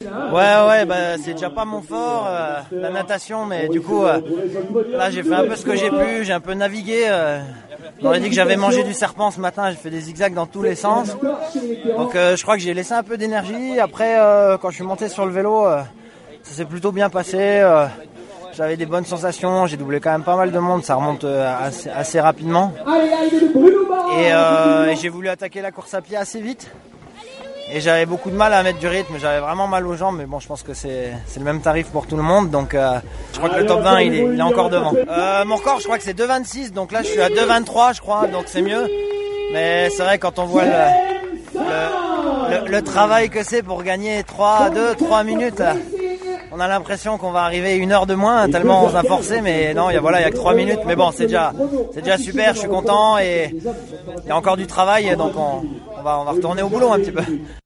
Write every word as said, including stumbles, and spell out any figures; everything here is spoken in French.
Ouais, ouais, bah, c'est déjà pas mon fort, euh, la natation, mais du coup, euh, là, j'ai fait un peu ce que j'ai pu, j'ai un peu navigué. Euh, on aurait dit que j'avais mangé du serpent ce matin, j'ai fait des zigzags dans tous les sens. Donc, euh, je crois que j'ai laissé un peu d'énergie. Après, euh, quand je suis monté sur le vélo, euh, ça s'est plutôt bien passé. Euh, j'avais des bonnes sensations, j'ai doublé quand même pas mal de monde, ça remonte euh, assez, assez rapidement. Et, euh, et j'ai voulu attaquer la course à pied assez vite. Et j'avais beaucoup de mal à mettre du rythme, j'avais vraiment mal aux jambes, mais bon, je pense que c'est, c'est le même tarif pour tout le monde, donc euh, je crois que le top vingt, il est, il est encore devant. Euh, mon record, je crois que c'est deux vingt-six, donc là je suis à deux vingt-trois, je crois, donc c'est mieux. Mais c'est vrai, quand on voit le, le, le, le travail que c'est pour gagner trois, deux, trois minutes, on a l'impression qu'on va arriver une heure de moins, tellement on s'est forcé, mais non, il y a, voilà, il y a que trois minutes, mais bon, c'est déjà, c'est déjà super, je suis content, et il y a encore du travail, donc on, on va, on va retourner au boulot un petit peu.